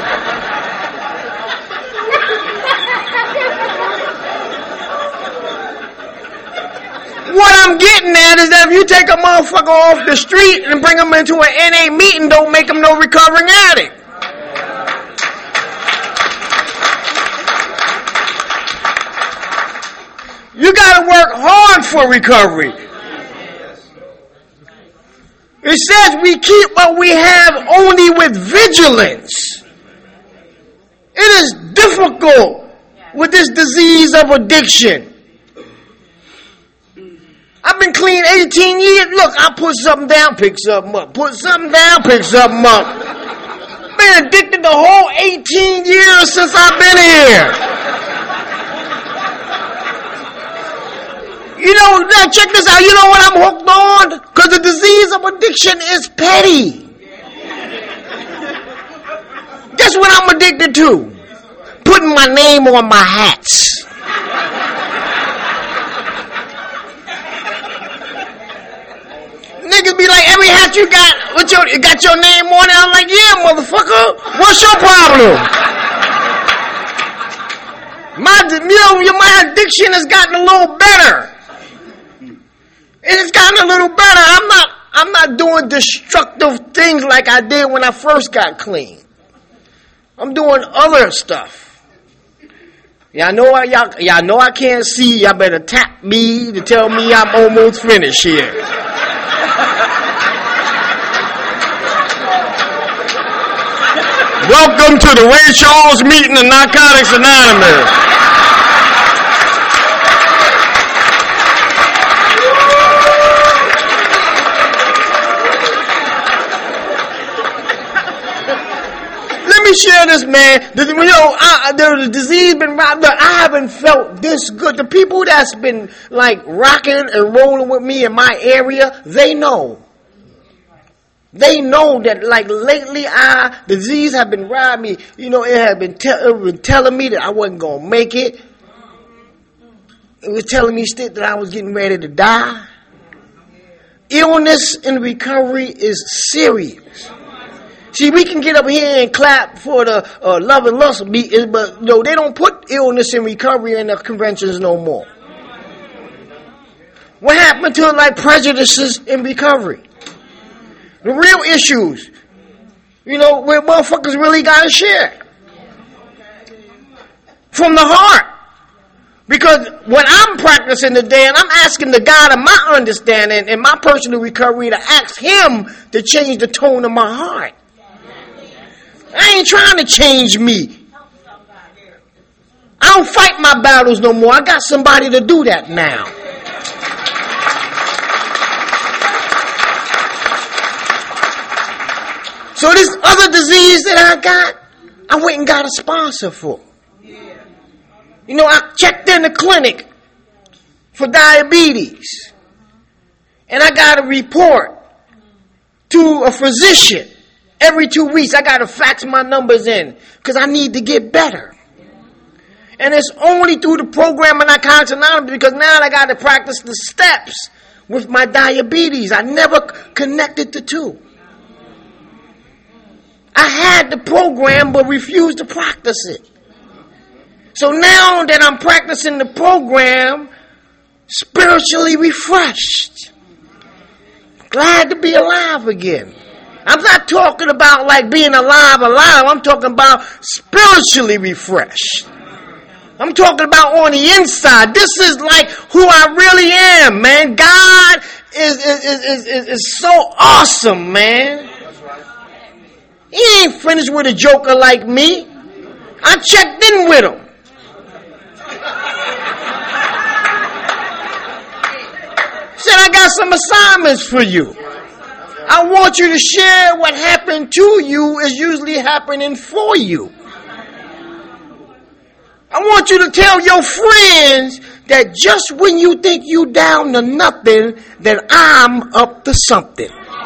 What I'm getting at is that if you take a motherfucker off the street and bring him into an N A meeting, don't make him no recovering addict. You gotta work hard for recovery. It says we keep what we have only with vigilance. It is difficult with this disease of addiction. I've been clean eighteen years. Look, I put something down, pick something up. Put something down, pick something up. Been addicted the whole eighteen years since I've been here. You know, now check this out. You know what I'm hooked on? Because the disease of addiction is petty. Guess what I'm addicted to? Putting my name on my hats. Niggas be like, every hat you got, what your, it got your name on it? I'm like, yeah, motherfucker. What's your problem? My, you know, my addiction has gotten a little better. It's gotten a little better. I'm not, I'm not doing destructive things like I did when I first got clean. I'm doing other stuff. Y'all know I, y'all, y'all know I can't see. Y'all better tap me to tell me I'm almost finished here. Welcome to the Ray Charles meeting of Narcotics Anonymous. Let me share this, man. The, you know, I, the, the disease been robbed. I haven't felt this good. The people that's been like rocking and rolling with me in my area, they know. They know that, like, lately, I, the disease have been robbing me. You know, it had been, te- it been telling me that I wasn't going to make it. It was telling me still that I was getting ready to die. Illness and recovery is serious. See, we can get up here and clap for the uh, love and lust meeting, but no, they don't put illness and recovery in the conventions no more. What happened to, like, prejudices in recovery? The real issues, you know, where motherfuckers really got to share. From the heart. Because when I'm practicing today and I'm asking the God of my understanding and my personal recovery to ask him to change the tone of my heart. I ain't trying to change me. I don't fight my battles no more. I got somebody to do that now. So this other disease that I got, I went and got a sponsor for. You know, I checked in the clinic for diabetes. And I got a report to a physician every two weeks. I got to fax my numbers in because I need to get better. And it's only through the program of Narcotics Anonymous because now I got to practice the steps with my diabetes. I never connected the two. I had the program but refused to practice it. So now that I'm practicing the program, spiritually refreshed. Glad to be alive again. I'm not talking about like being alive, alive. I'm talking about spiritually refreshed. I'm talking about on the inside. This is like who I really am, man. God is, is, is, is, is so awesome, man. He ain't finished with a joker like me. I checked in with him. Said, I got some assignments for you. I want you to share what happened to you is usually happening for you. I want you to tell your friends that just when you think you down to nothing, that I'm up to something.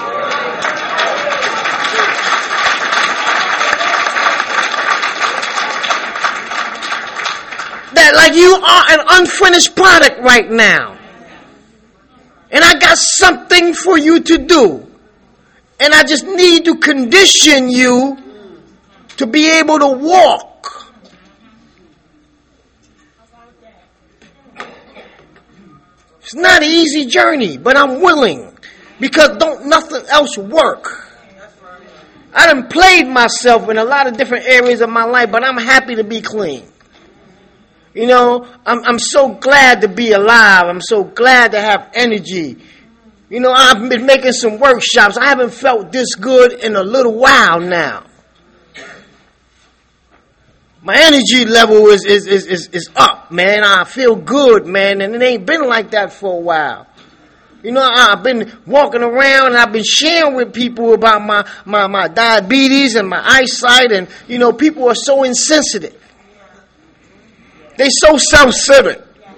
That like you are an unfinished product right now. And I got something for you to do. And I just need to condition you to be able to walk. It's not an easy journey, but I'm willing. Because don't nothing else work. I done played myself in a lot of different areas of my life, but I'm happy to be clean. You know, I'm I'm so glad to be alive. I'm so glad to have energy. You know, I've been making some workshops. I haven't felt this good in a little while now. My energy level is is is is, is up, man. I feel good, man, and it ain't been like that for a while. You know, I've been walking around and I've been sharing with people about my, my, my diabetes and my eyesight, and, you know, people are so insensitive. They so self-centered.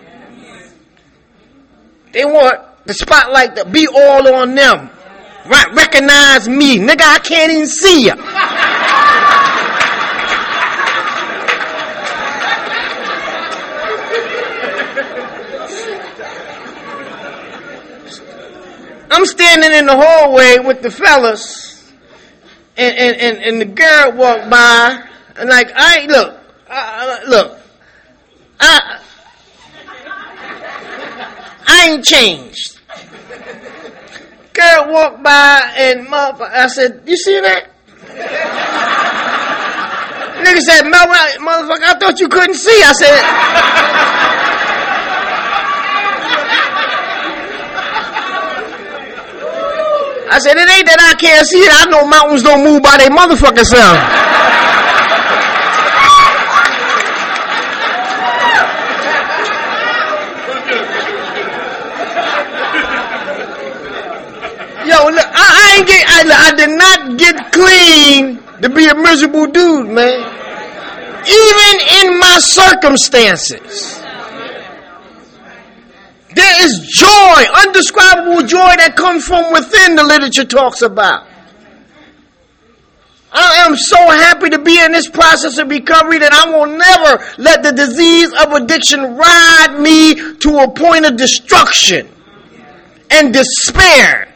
They want the spotlight to be all on them. Right? Recognize me. Nigga, I can't even see you. I'm standing in the hallway with the fellas, and, and, and, and the girl walked by, and like, I look, uh, look, I, I ain't changed. Girl walked by, and motherfucker, I said, you see that? Nigga said, motherfucker, I thought you couldn't see. I said, I said, it ain't that I can't see it. I know mountains don't move by their motherfucking self. Yo, look, I, I ain't get, I, I did not get clean to be a miserable dude, man. Even in my circumstances. There is joy, undescribable joy that comes from within, the literature talks about. I am so happy to be in this process of recovery that I will never let the disease of addiction ride me to a point of destruction and despair.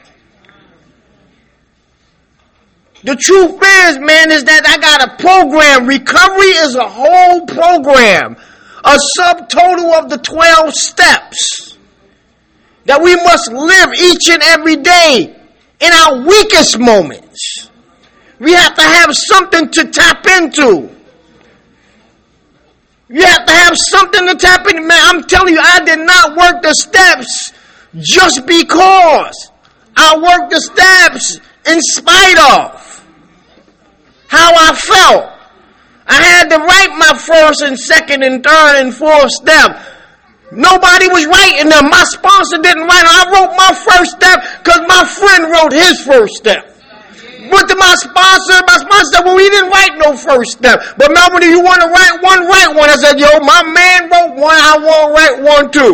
The truth is, man, is that I got a program. Recovery is a whole program, a subtotal of the twelve steps that we must live each and every day in our weakest moments. We have to have something to tap into. You have to have something to tap into. Man, I'm telling you, I did not work the steps just because. I worked the steps in spite of how I felt. I had to write my first and second and third and fourth step. Nobody was writing them. My sponsor didn't write them. I wrote my first step because my friend wrote his first step. Went to my sponsor. My sponsor said, well, we didn't write no first step. But Melvin, do you want to write one? Write one. I said, yo, my man wrote one. I want to write one too.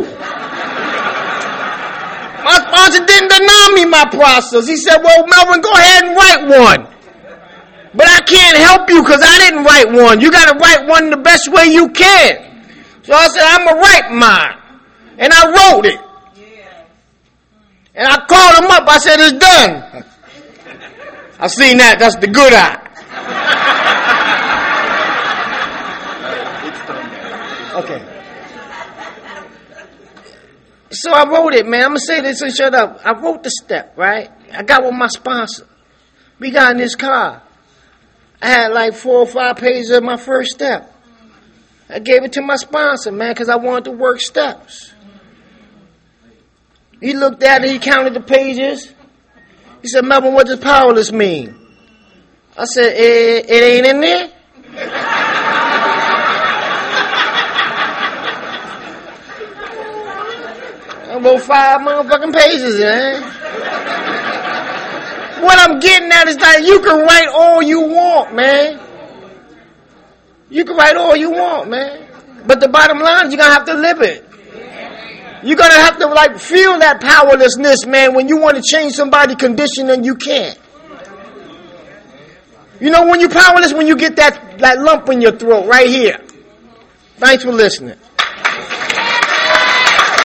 My sponsor didn't deny me my process. He said, well, Melvin, go ahead and write one. But I can't help you because I didn't write one. You got to write one the best way you can. So I said, I'm going to write mine. And I wrote it. And I called him up. I said, it's done. I seen that. That's the good eye. Okay. So I wrote it, man. I'm going to say this and shut up. I wrote the step, right? I got with my sponsor. We got in this car. I had like four or five pages of my first step. I gave it to my sponsor, man, because I wanted to work steps. He looked at it. He counted the pages. He said, Melvin, what does powerless mean? I said, it, it ain't in there. I wrote five motherfucking pages, man. What I'm getting at is that you can write all you want, man. You can write all you want, man. But the bottom line is you're going to have to live it. You're going to have to, like, feel that powerlessness, man, when you want to change somebody's condition and you can't. You know, when you're powerless, when you get that, that lump in your throat right here. Thanks for listening.